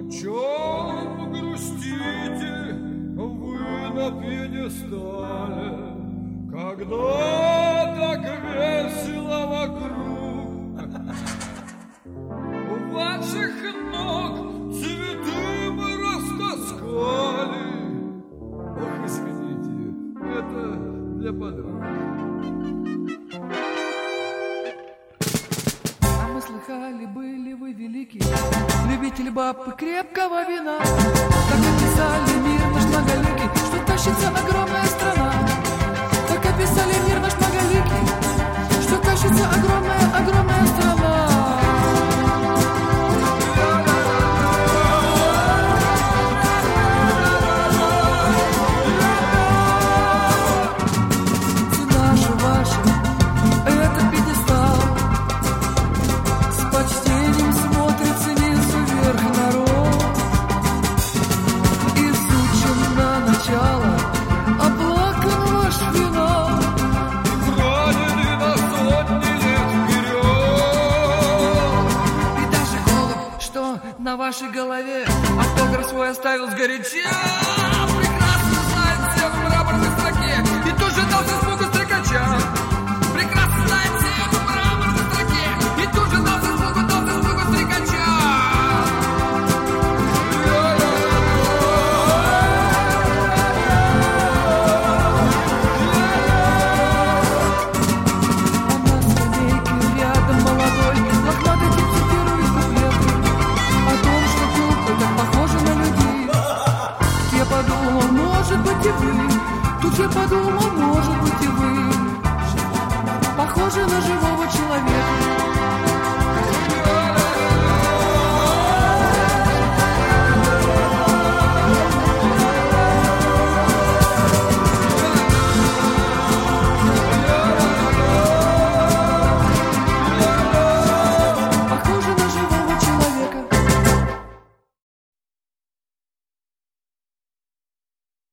чем грустите вы на пьедестале, когда так весело вокруг? У ваших ног цветы мы растаскали. Ох, извините, это для подруг. Слыхали, были вы великий любитель баб и крепкого вина. Так описали мир наш многоликий, что тащится огромная страна. Так описали мир наш многоликий, что тащится огромная страна. Цена же ваша — это пьедестал. С почтением смотрит снизу вверх народ. Изучен на начало, оплакан ваш финал. И хранили на сотни лет вперед. И даже голубь, что на вашей голове автограф свой оставил сгоряча.